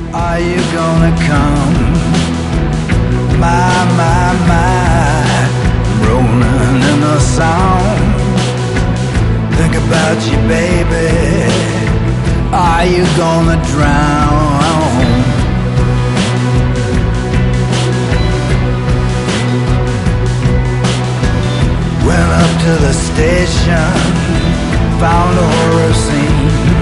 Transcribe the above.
Are you gonna come? My, I'm rolling in the sound. Think about you, baby. Are you gonna drown? Went up to the station, found a horror scene.